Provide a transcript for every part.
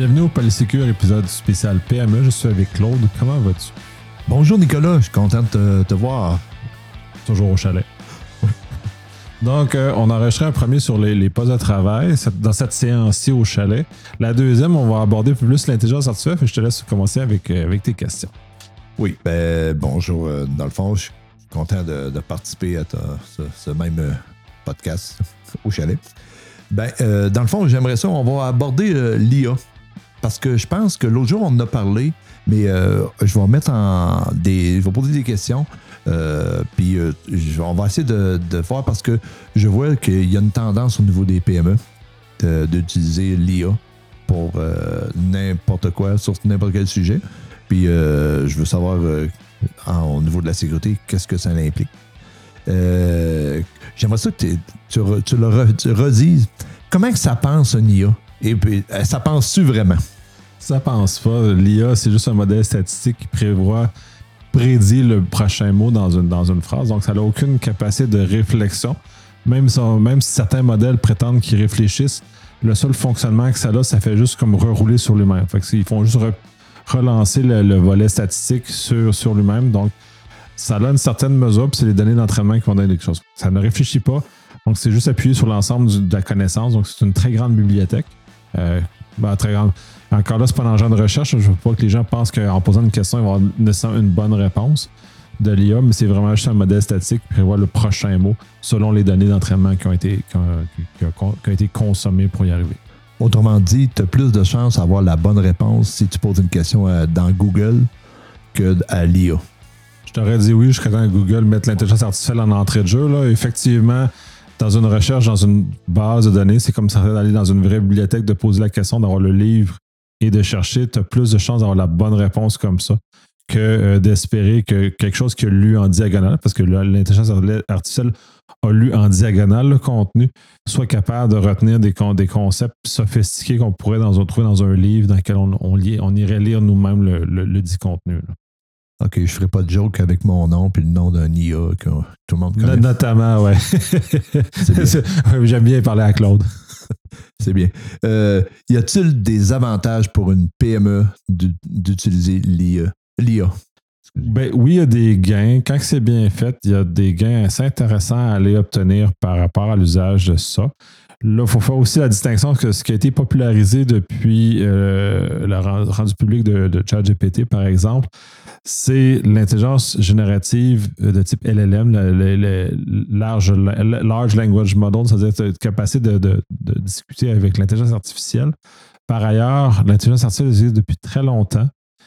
Bienvenue au Polysécure, épisode spécial PME. Je suis avec Claude. Comment vas-tu? Bonjour Nicolas, je suis content de te voir. Toujours au chalet. Donc, on a enregistré un premier sur les postes de travail dans cette séance-ci au chalet. La deuxième, on va aborder plus l'intelligence artificielle. Je te laisse commencer avec tes questions. Oui, bonjour. Dans le fond, je suis content de participer à ce même podcast au chalet. Dans le fond, j'aimerais ça, on va aborder l'IA. Parce que je pense que l'autre jour, on en a parlé, mais je vais mettre je vais poser des questions. Puis on va essayer de voir parce que je vois qu'il y a une tendance au niveau des PME d'utiliser l'IA pour n'importe quoi, sur n'importe quel sujet. Puis je veux savoir au niveau de la sécurité, qu'est-ce que ça implique. J'aimerais ça que tu le redises. Comment que ça pense une IA? Et puis, ça pense-tu vraiment? Ça pense pas. L'IA, c'est juste un modèle statistique qui prédit le prochain mot dans une phrase. Donc, ça n'a aucune capacité de réflexion. Même si certains modèles prétendent qu'ils réfléchissent, le seul fonctionnement que ça a, ça fait juste comme rerouler sur lui-même. Fait qu'ils font juste relancer le volet statistique sur lui-même. Donc, ça a une certaine mesure, puis c'est les données d'entraînement qui vont donner quelque chose. Ça ne réfléchit pas. Donc, c'est juste appuyé sur l'ensemble de la connaissance. Donc, c'est une très grande bibliothèque. Très grande. Encore là, c'est pas un engin de recherche. Je ne veux pas que les gens pensent qu'en posant une question, ils vont avoir nécessairement une bonne réponse de l'IA, mais c'est vraiment juste un modèle statique qui prévoit le prochain mot selon les données d'entraînement qui ont été consommées pour y arriver. Autrement dit, tu as plus de chances d'avoir la bonne réponse si tu poses une question dans Google que à l'IA. Je t'aurais dit oui jusqu'à temps que Google mette l'intelligence artificielle en entrée de jeu. Là. Effectivement, dans une recherche, dans une base de données, c'est comme ça d'aller dans une vraie bibliothèque, de poser la question, d'avoir le livre et de chercher. Tu as plus de chances d'avoir la bonne réponse comme ça que d'espérer que quelque chose qui a lu en diagonale, parce que l'intelligence artificielle a lu en diagonale le contenu, soit capable de retenir des concepts sophistiqués qu'on pourrait trouver dans un livre dans lequel on irait lire nous-mêmes le dit contenu. Là. OK, je ne ferai pas de joke avec mon nom puis le nom d'un IA que tout le monde connaît. Notamment, oui. J'aime bien parler à Claude. C'est bien. Y a-t-il des avantages pour une PME d'utiliser l'IA? Oui, il y a des gains. Quand c'est bien fait, il y a des gains assez intéressants à aller obtenir par rapport à l'usage de ça. Là, il faut faire aussi la distinction que ce qui a été popularisé depuis le rendu public de ChatGPT, par exemple, c'est l'intelligence générative de type LLM, Large Language Model, c'est-à-dire la capacité de discuter avec l'intelligence artificielle. Par ailleurs, l'intelligence artificielle existe depuis très longtemps,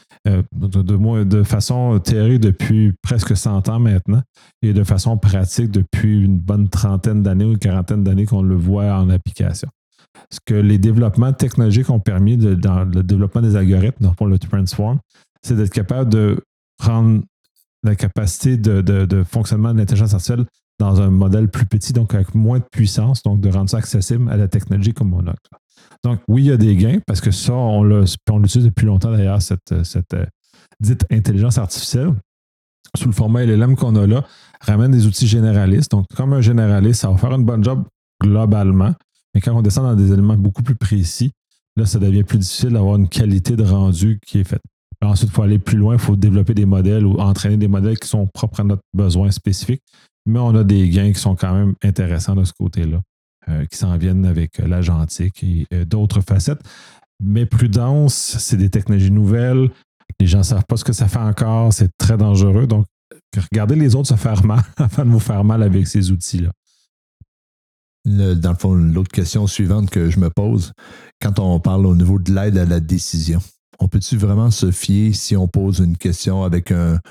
de façon théorique depuis presque 100 ans maintenant, et de façon pratique depuis une bonne trentaine d'années ou une quarantaine d'années qu'on le voit en application. Ce que les développements technologiques ont permis dans le développement des algorithmes, pour le Transform, c'est d'être capable de prendre la capacité de fonctionnement de l'intelligence artificielle dans un modèle plus petit, donc avec moins de puissance, donc de rendre ça accessible à la technologie comme on a. Donc, oui, il y a des gains, parce que ça, on l'utilise depuis longtemps d'ailleurs, cette dite intelligence artificielle, sous le format LLM qu'on a là, ramène des outils généralistes. Donc, comme un généraliste, ça va faire une bonne job globalement, mais quand on descend dans des éléments beaucoup plus précis, là, ça devient plus difficile d'avoir une qualité de rendu qui est faite. Ensuite, il faut aller plus loin, il faut développer des modèles ou entraîner des modèles qui sont propres à notre besoin spécifique, mais on a des gains qui sont quand même intéressants de ce côté-là, qui s'en viennent avec l'agentique et d'autres facettes. Mais prudence, c'est des technologies nouvelles, les gens ne savent pas ce que ça fait encore, c'est très dangereux, donc regardez les autres se faire mal afin de vous faire mal avec ces outils-là. Dans le fond, l'autre question suivante que je me pose, quand on parle au niveau de l'aide à la décision, on peut-tu vraiment se fier si on pose une question avec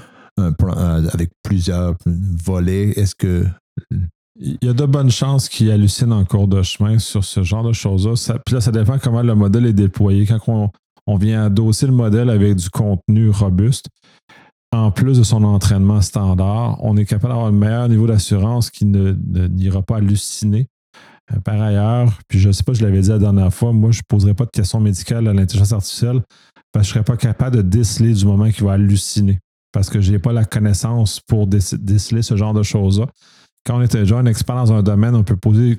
avec plusieurs volets? Est-ce que... Il y a de bonnes chances qu'ils hallucinent en cours de chemin sur ce genre de choses-là. Puis là, ça dépend comment le modèle est déployé. Quand on vient adosser le modèle avec du contenu robuste, en plus de son entraînement standard, on est capable d'avoir un meilleur niveau d'assurance qui n'ira pas halluciner. Par ailleurs, puis je ne sais pas, je l'avais dit la dernière fois, moi, je ne poserai pas de questions médicales à l'intelligence artificielle parce que je ne serais pas capable de déceler du moment qu'il va halluciner. Parce que je n'ai pas la connaissance pour déceler ce genre de choses-là. Quand on est déjà un expert dans un domaine, on peut poser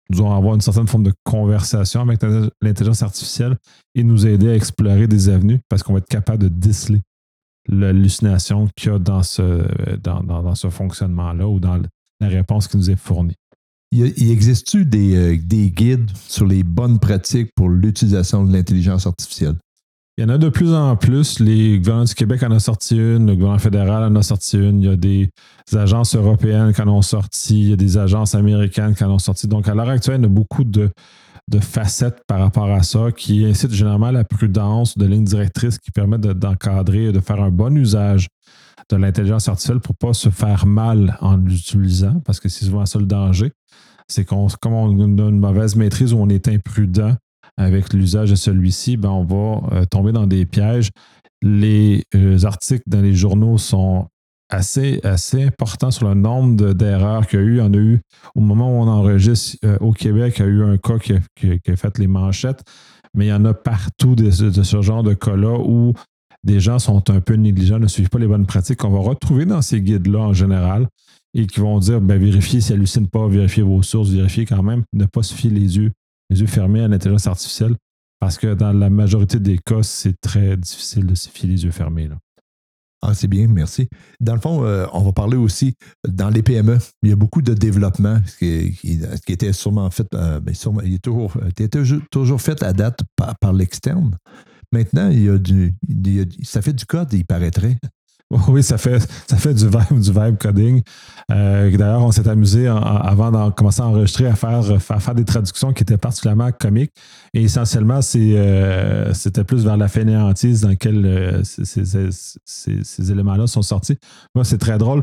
disons, avoir une certaine forme de conversation avec l'intelligence artificielle et nous aider à explorer des avenues parce qu'on va être capable de déceler l'hallucination qu'il y a dans ce fonctionnement-là ou dans la réponse qui nous est fournie. Il existe-tu des guides sur les bonnes pratiques pour l'utilisation de l'intelligence artificielle? Il y en a de plus en plus. Les gouvernements du Québec en ont sorti une, le gouvernement fédéral en a sorti une. Il y a des agences européennes qui en ont sorti, il y a des agences américaines qui en ont sorti. Donc, à l'heure actuelle, il y a beaucoup de facettes par rapport à ça qui incitent généralement à la prudence, de lignes directrices qui permettent d'encadrer, de faire un bon usage de l'intelligence artificielle pour ne pas se faire mal en l'utilisant, parce que c'est souvent ça le danger. C'est comme on a une mauvaise maîtrise ou on est imprudent avec l'usage de celui-ci, ben on va tomber dans des pièges. Les articles dans les journaux sont assez importants sur le nombre d'erreurs qu'il y a eu. Il y en a eu au moment où on enregistre au Québec, il y a eu un cas qui a fait les manchettes, mais il y en a partout de ce genre de cas-là où des gens sont un peu négligents, ne suivent pas les bonnes pratiques qu'on va retrouver dans ces guides-là en général et qui vont dire vérifiez si elle hallucine pas, vérifiez vos sources, vérifiez quand même, ne pas se fier les yeux fermés à l'intelligence artificielle parce que dans la majorité des cas, c'est très difficile de se fier les yeux fermés. Là. Ah, c'est bien, merci. Dans le fond, on va parler aussi dans les PME. Il y a beaucoup de développement qui était sûrement fait, il était toujours fait à date par l'externe. Maintenant, ça fait du code, il paraîtrait. Oui, ça fait du vibe coding. D'ailleurs, on s'est amusé avant de commencer à enregistrer à faire des traductions qui étaient particulièrement comiques. Et essentiellement, c'était plus vers la fainéantise dans laquelle ces éléments-là sont sortis. Moi, c'est très drôle.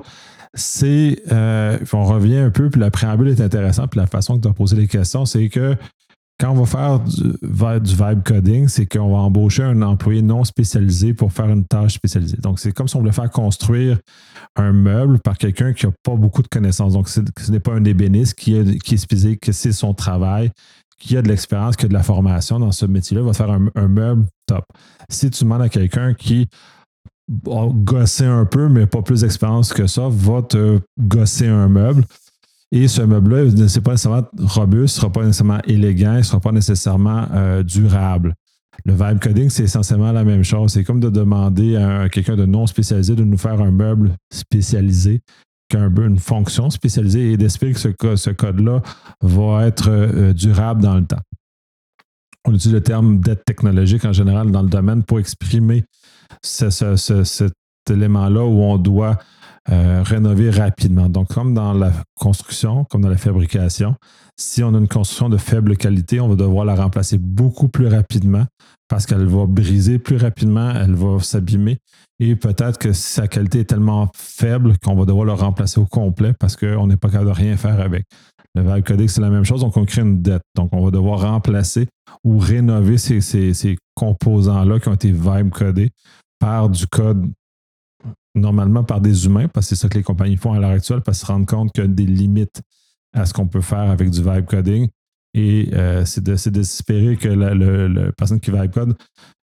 On revient un peu, puis le préambule est intéressant, puis la façon que tu as posé les questions, c'est que quand on va faire du vibe coding, c'est qu'on va embaucher un employé non spécialisé pour faire une tâche spécialisée. Donc, c'est comme si on voulait faire construire un meuble par quelqu'un qui n'a pas beaucoup de connaissances. Donc, ce n'est pas un ébéniste qui est spécialisé, que c'est son travail, qui a de l'expérience, qui a de la formation dans ce métier-là, va faire un meuble top. Si tu demandes à quelqu'un qui a gossé un peu, mais pas plus d'expérience que ça, va te gosser un meuble. Et ce meuble-là, il ne sera pas nécessairement robuste, il ne sera pas nécessairement élégant, il ne sera pas nécessairement durable. Le vibe coding, c'est essentiellement la même chose. C'est comme de demander à quelqu'un de non spécialisé de nous faire un meuble spécialisé, une fonction spécialisée et d'espérer que ce code-là va être durable dans le temps. On utilise le terme dette technologique en général dans le domaine pour exprimer cet élément-là où on doit rénover rapidement. Donc, comme dans la construction, comme dans la fabrication, si on a une construction de faible qualité, on va devoir la remplacer beaucoup plus rapidement parce qu'elle va briser plus rapidement, elle va s'abîmer et peut-être que sa qualité est tellement faible qu'on va devoir la remplacer au complet parce qu'on n'est pas capable de rien faire avec. Le vibe coding, c'est la même chose, donc on crée une dette. Donc, on va devoir remplacer ou rénover ces composants-là qui ont été vibe codés par du code normalement par des humains, parce que c'est ça que les compagnies font à l'heure actuelle, parce qu'ils se rendent compte qu'il y a des limites à ce qu'on peut faire avec du vibe coding. Et c'est d'espérer que la personne qui vibe code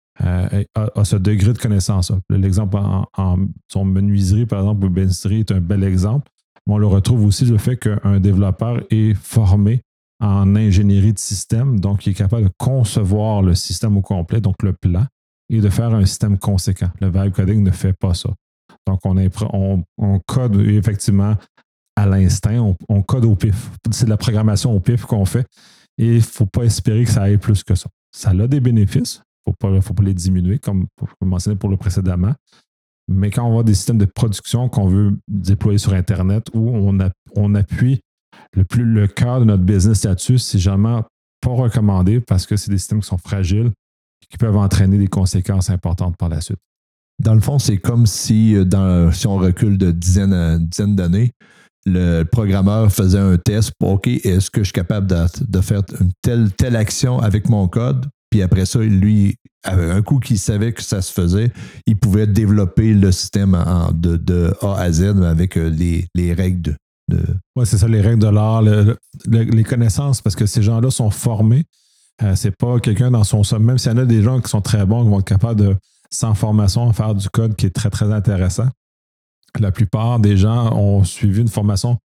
a ce degré de connaissance. L'exemple en son menuiserie, par exemple, ou bénisterie est un bel exemple. Mais on le retrouve aussi le fait qu'un développeur est formé en ingénierie de système, donc il est capable de concevoir le système au complet, donc le plan, et de faire un système conséquent. Le vibe coding ne fait pas ça. Donc, on code effectivement à l'instinct, on code au pif. C'est de la programmation au pif qu'on fait et il ne faut pas espérer que ça aille plus que ça. Ça a des bénéfices, il ne faut pas les diminuer, comme mentionné pour le précédemment. Mais quand on voit des systèmes de production qu'on veut déployer sur Internet où on appuie le cœur de notre business là-dessus, c'est généralement pas recommandé parce que c'est des systèmes qui sont fragiles et qui peuvent entraîner des conséquences importantes par la suite. Dans le fond, c'est comme si on recule de dizaines d'années, le programmeur faisait un test pour OK, est-ce que je suis capable de faire une telle action avec mon code? Puis après ça, lui, un coup qu'il savait que ça se faisait, il pouvait développer le système de A à Z avec les règles Oui, c'est ça, les règles de l'art, les connaissances, parce que ces gens-là sont formés. C'est pas quelqu'un dans son sommet, même s'il y en a des gens qui sont très bons, qui vont être capables de, sans formation, faire du code qui est très, très intéressant. La plupart des gens ont suivi une formation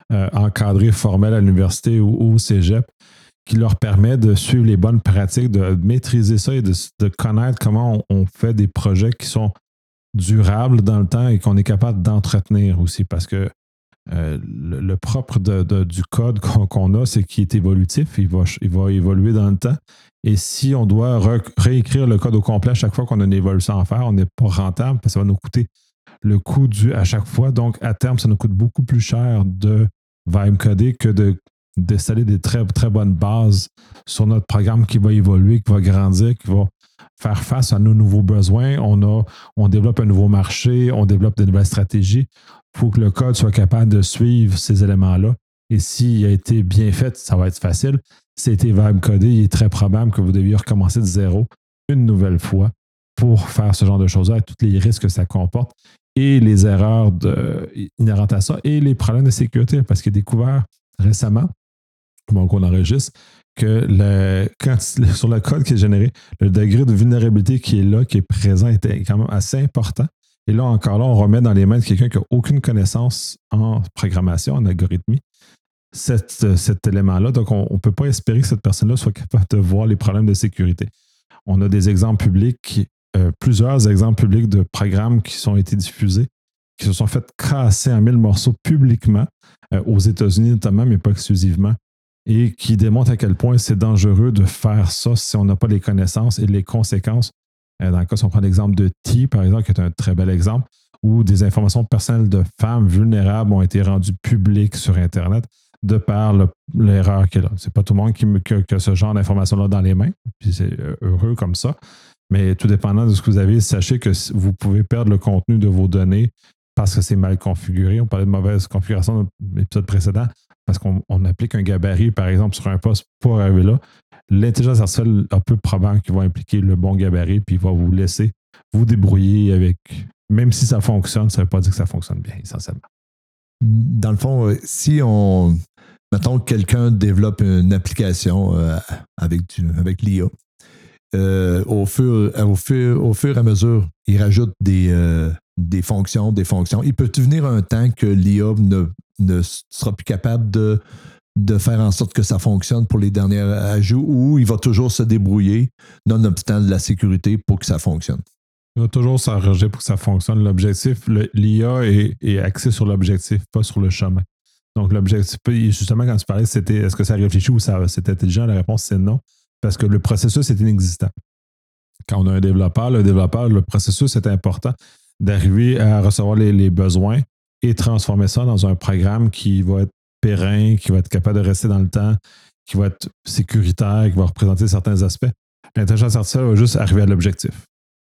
encadrés, formels à l'université ou au cégep, qui leur permet de suivre les bonnes pratiques, de maîtriser ça et de connaître comment on fait des projets qui sont durables dans le temps et qu'on est capable d'entretenir aussi. Parce que le propre du code qu'on a, c'est qu'il est évolutif, il va évoluer dans le temps. Et si on doit réécrire le code au complet à chaque fois qu'on a une évolution à faire, on n'est pas rentable parce que ça va nous coûter le coût à chaque fois. Donc, à terme, ça nous coûte beaucoup plus cher de vibe coder que d'installer des très, très bonnes bases sur notre programme qui va évoluer, qui va grandir, qui va faire face à nos nouveaux besoins. On développe un nouveau marché, on développe de nouvelles stratégies. Il faut que le code soit capable de suivre ces éléments-là. Et s'il a été bien fait, ça va être facile. Si été vibe codé, il est très probable que vous deviez recommencer de zéro une nouvelle fois pour faire ce genre de choses-là, avec tous les risques que ça comporte et les erreurs inhérentes à ça et les problèmes de sécurité. Parce qu'il est découvert récemment, bon, qu'on enregistre, que sur le code qui est généré, le degré de vulnérabilité qui est là, qui est présent, était quand même assez important. Et là, encore là, on remet dans les mains de quelqu'un qui n'a aucune connaissance en programmation, en algorithmie, cet élément-là. Donc, on ne peut pas espérer que cette personne-là soit capable de voir les problèmes de sécurité. On a des exemples publics, plusieurs exemples publics de programmes qui ont été diffusés, qui se sont fait casser en 1000 morceaux publiquement, aux États-Unis notamment, mais pas exclusivement, et qui démontrent à quel point c'est dangereux de faire ça si on n'a pas les connaissances et les conséquences. Dans le cas, si on prend l'exemple de T, par exemple, qui est un très bel exemple, où des informations personnelles de femmes vulnérables ont été rendues publiques sur Internet de par l'erreur qu'elle a. C'est pas tout le monde qui a ce genre d'informations-là dans les mains, puis c'est heureux comme ça. Mais tout dépendant de ce que vous avez, sachez que vous pouvez perdre le contenu de vos données parce que c'est mal configuré. On parlait de mauvaise configuration dans l'épisode précédent, parce qu'on applique un gabarit, par exemple, sur un poste pour arriver là. L'intelligence artificielle a peu probable qu'il va impliquer le bon gabarit, puis il va vous laisser vous débrouiller avec. Même si ça fonctionne, ça ne veut pas dire que ça fonctionne bien, essentiellement. Dans le fond, si mettons que quelqu'un développe une application avec l'IA, au fur et à mesure, il rajoute des fonctions. Il peut devenir un temps que l'IA ne sera plus capable de faire en sorte que ça fonctionne pour les derniers ajouts, ou il va toujours se débrouiller, nonobstant de la sécurité, pour que ça fonctionne. Il va toujours s'arranger pour que ça fonctionne. L'objectif, l'IA est axé sur l'objectif, pas sur le chemin. Donc, l'objectif, justement, quand tu parlais, c'était est-ce que ça réfléchit ou c'est intelligent? La réponse, c'est non, parce que le processus est inexistant. Quand on a un développeur, le processus, c'est important d'arriver à recevoir les besoins et transformer ça dans un programme qui va être pérenne, qui va être capable de rester dans le temps, qui va être sécuritaire, qui va représenter certains aspects. L'intelligence artificielle va juste arriver à l'objectif.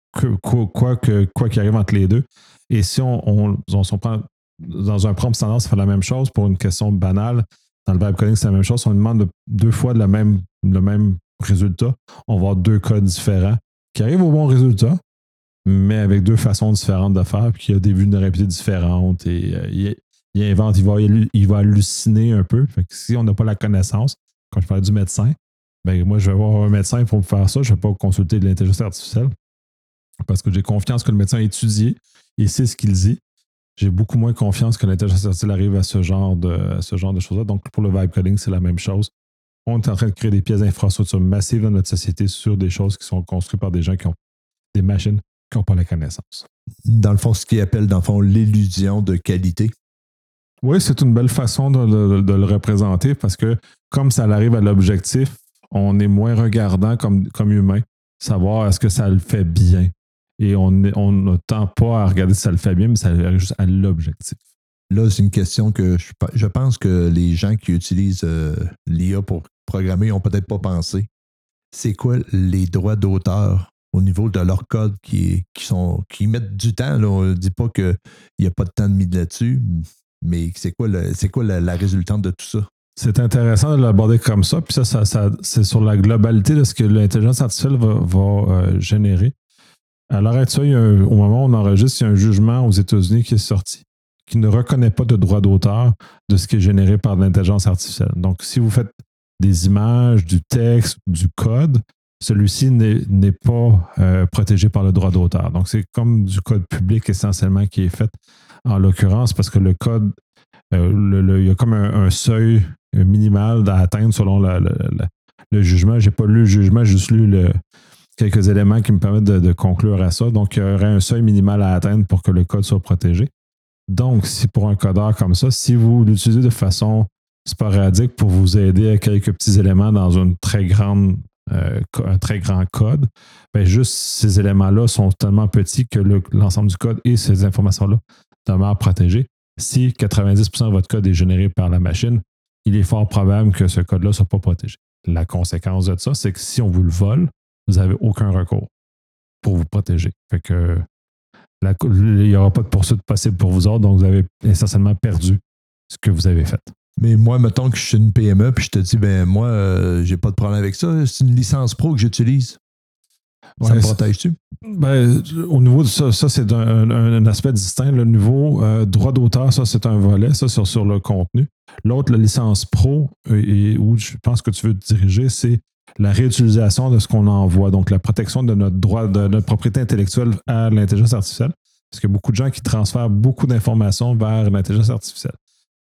Quoi qu'il arrive entre les deux. Et si on prend dans un prompt standard, ça fait la même chose pour une question banale. Dans le vibe coding, c'est la même chose. Si on demande 2 fois le même résultat, on va avoir 2 codes différents qui arrivent au bon résultat, mais avec 2 façons différentes de faire, puis il y a des vulnérabilités différentes. Et il invente, il va halluciner un peu. Fait que si on n'a pas la connaissance, quand je parlais du médecin, ben moi, je vais voir un médecin pour me faire ça. Je ne vais pas consulter de l'intelligence artificielle parce que j'ai confiance que le médecin a étudié et sait ce qu'il dit. J'ai beaucoup moins confiance que l'intelligence artificielle arrive à ce genre de choses-là. Donc, pour le vibe coding, c'est la même chose. On est en train de créer des pièces d'infrastructure massives dans notre société sur des choses qui sont construites par des gens qui ont des machines qui n'ont pas la connaissance. Dans le fond, ce qu'ils appellent, dans le fond, l'illusion de qualité. Oui, c'est une belle façon de le représenter parce que comme ça arrive à l'objectif, on est moins regardant comme humain, savoir est-ce que ça le fait bien. Et on ne tend pas à regarder si ça le fait bien, mais ça arrive juste à l'objectif. Là, c'est une question que je pense que les gens qui utilisent l'IA pour programmer n'ont peut-être pas pensé. C'est quoi les droits d'auteur au niveau de leur code qui mettent du temps? Là, on ne dit pas qu'il n'y a pas de temps de mis là-dessus, mais c'est quoi la résultante de tout ça? C'est intéressant de l'aborder comme ça. Puis ça c'est sur la globalité de ce que l'intelligence artificielle va générer. À l'heure actuelle, au moment où on enregistre, il y a un jugement aux États-Unis qui est sorti qui ne reconnaît pas de droit d'auteur de ce qui est généré par l'intelligence artificielle. Donc, si vous faites des images, du texte, du code, celui-ci n'est pas protégé par le droit d'auteur. Donc, c'est comme du code public essentiellement qui est fait en l'occurrence parce que le code Il y a comme un seuil minimal à atteindre selon le jugement. Je n'ai pas lu le jugement, j'ai juste lu quelques éléments qui me permettent de conclure à ça. Donc, il y aurait un seuil minimal à atteindre pour que le code soit protégé. Donc, si pour un codeur comme ça, si vous l'utilisez de façon sporadique pour vous aider à quelques petits éléments dans un très grand code, bien, juste ces éléments-là sont tellement petits que l'ensemble du code et ces informations-là demeurent protégées. Si 90% de votre code est généré par la machine, il est fort probable que ce code-là ne soit pas protégé. La conséquence de ça, c'est que si on vous le vole, vous n'avez aucun recours pour vous protéger. Fait que il n'y aura pas de poursuite possible pour vous autres, donc vous avez essentiellement perdu ce que vous avez fait. Mais moi, mettons que je suis une PME, puis je te dis, ben moi, j'ai pas de problème avec ça. C'est une licence pro que j'utilise. Ça me protège-tu? Ben, au niveau de ça c'est un aspect distinct. Le niveau droit d'auteur, ça, c'est un volet, ça, sur le contenu. L'autre, la licence pro, où je pense que tu veux te diriger, c'est la réutilisation de ce qu'on envoie. Donc, la protection de notre droit, de notre propriété intellectuelle à l'intelligence artificielle. Parce qu'il y a beaucoup de gens qui transfèrent beaucoup d'informations vers l'intelligence artificielle.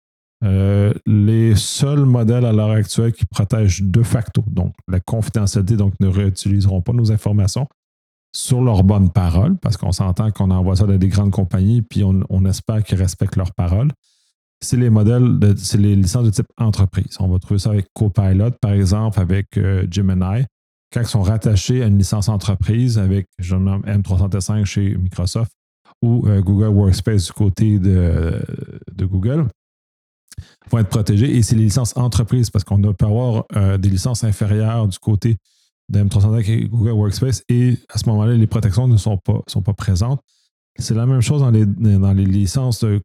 Les seuls modèles à l'heure actuelle qui protègent de facto, donc la confidentialité, donc ne réutiliseront pas nos informations sur leur bonne parole, parce qu'on s'entend qu'on envoie ça dans des grandes compagnies, puis on espère qu'ils respectent leurs paroles. C'est les modèles, c'est les licences de type entreprise. On va trouver ça avec Copilot, par exemple, avec Gemini, quand ils sont rattachés à une licence entreprise avec, je nomme M365 chez Microsoft ou Google Workspace du côté de Google, vont être protégés. Et c'est les licences entreprises, parce qu'on peut avoir des licences inférieures du côté de M365 et Google Workspace, et à ce moment-là, les protections ne sont pas présentes. C'est la même chose dans les licences de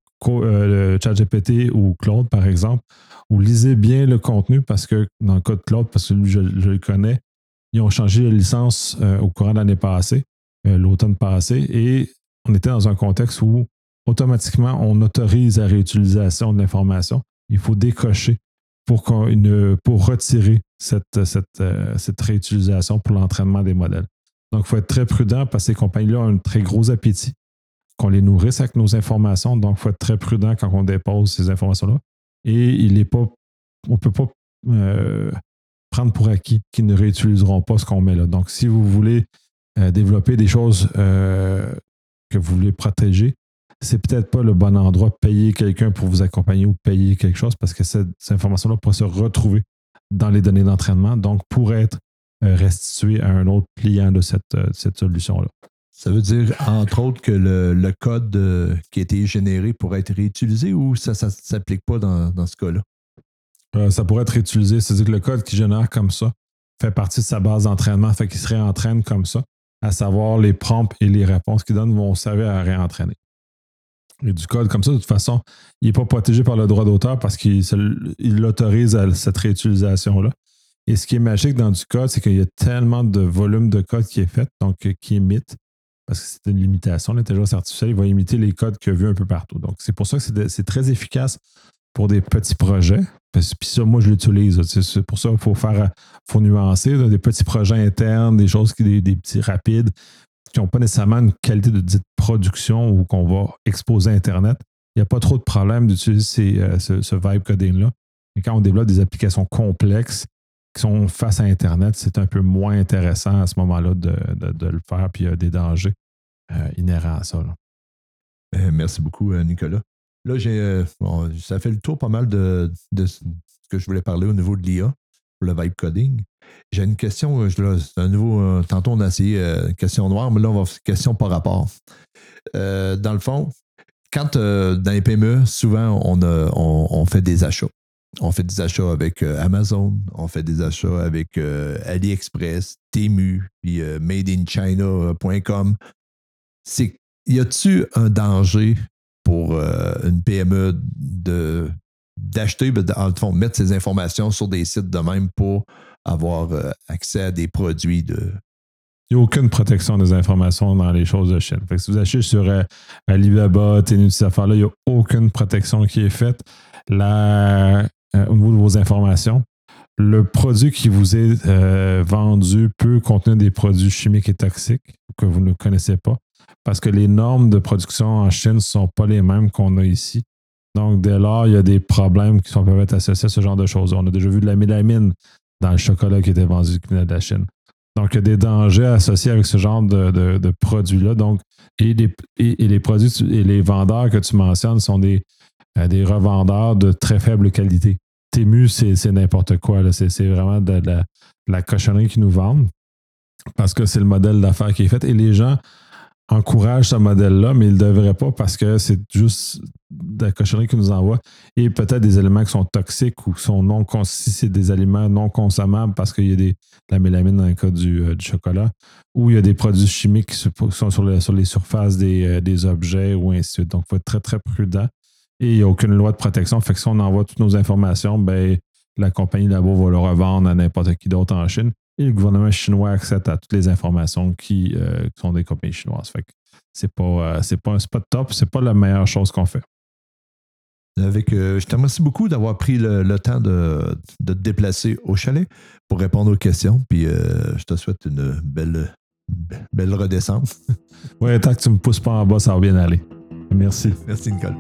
ChatGPT ou Claude, par exemple, où lisez bien le contenu, parce que dans le cas de Claude, parce que lui, je le connais, ils ont changé de licence au courant de l'année passée, l'automne passé, et on était dans un contexte où automatiquement, on autorise la réutilisation de l'information. Il faut décocher pour retirer cette réutilisation pour l'entraînement des modèles. Donc, il faut être très prudent parce que ces compagnies-là ont un très gros appétit, qu'on les nourrisse avec nos informations. Donc, il faut être très prudent quand on dépose ces informations-là. Et on ne peut pas prendre pour acquis qu'ils ne réutiliseront pas ce qu'on met là. Donc, si vous voulez développer des choses que vous voulez protéger, c'est peut-être pas le bon endroit, payer quelqu'un pour vous accompagner ou payer quelque chose, parce que cette information-là pourrait se retrouver dans les données d'entraînement, donc pourrait être restituée à un autre client de cette solution-là. Ça veut dire, entre autres, que le code qui a été généré pourrait être réutilisé, ou ça ne s'applique pas dans ce cas-là? Ça pourrait être réutilisé. C'est-à-dire que le code qui génère comme ça fait partie de sa base d'entraînement, fait qu'il se réentraîne comme ça, à savoir les prompts et les réponses qu'il donne vont servir à réentraîner. Et du code comme ça, de toute façon, il n'est pas protégé par le droit d'auteur parce qu'il autorise à cette réutilisation-là. Et ce qui est magique dans du code, c'est qu'il y a tellement de volume de code qui est fait, donc qui imite, parce que c'est une limitation. L'intelligence artificielle, il va imiter les codes qu'il a vus un peu partout. Donc, c'est pour ça que c'est très efficace pour des petits projets. Puis ça, moi, je l'utilise. C'est pour ça qu'il faut nuancer des petits projets internes, des choses, des petits rapides, qui n'ont pas nécessairement une qualité de dite production ou qu'on va exposer à Internet. Il n'y a pas trop de problème d'utiliser ce vibe coding-là. Mais quand on développe des applications complexes qui sont face à Internet, c'est un peu moins intéressant à ce moment-là de le faire, puis il y a des dangers inhérents à ça. Merci beaucoup, Nicolas. Là, ça fait le tour pas mal de ce que je voulais parler au niveau de l'IA, pour le vibe coding. J'ai une question, c'est un nouveau, tantôt on a essayé question noire, mais là on va faire question par rapport. Dans le fond, quand dans les PME, souvent on fait des achats. On fait des achats avec Amazon, on fait des achats avec AliExpress, Temu, puis madeinchina.com. Y a-t-il un danger pour une PME d'acheter, dans le fond, mettre ses informations sur des sites de même pour avoir accès à des produits de... Il n'y a aucune protection des informations dans les choses de Chine. Fait que si vous achetez sur Alibaba, Tenu, ces affaires-là, il n'y a aucune protection qui est faite au niveau de vos informations. Le produit qui vous est vendu peut contenir des produits chimiques et toxiques que vous ne connaissez pas, parce que les normes de production en Chine ne sont pas les mêmes qu'on a ici. Donc, dès lors, il y a des problèmes qui peuvent être associés à ce genre de choses. On a déjà vu de la mélamine dans le chocolat qui était vendu qui venait de la Chine. Donc, il y a des dangers associés avec ce genre de produits-là. Donc, et les produits et les vendeurs que tu mentionnes sont des revendeurs de très faible qualité. Temu, c'est n'importe quoi. Là. C'est vraiment de la cochonnerie qu'ils nous vendent parce que c'est le modèle d'affaires qui est fait. Et les gens encouragent ce modèle-là, mais ils ne devraient pas parce que c'est juste de la cochonnerie qu'ils nous envoient. Et peut-être des éléments qui sont toxiques ou qui sont si c'est des aliments non consommables parce qu'il y a de la mélamine dans le cas du chocolat, ou il y a des produits chimiques qui sont sur les surfaces des objets ou ainsi de suite. Donc, il faut être très, très prudent. Et il n'y a aucune loi de protection. Fait que si on envoie toutes nos informations, ben, la compagnie là-bas va le revendre à n'importe qui d'autre en Chine. Et le gouvernement chinois accède à toutes les informations qui sont des compagnies chinoises. Fait que c'est pas top, c'est pas la meilleure chose qu'on fait. Je te remercie beaucoup d'avoir pris le temps de te déplacer au chalet pour répondre aux questions. Puis je te souhaite une belle redescente. Oui, tant que tu ne me pousses pas en bas, ça va bien aller. Merci. Merci, Nicole.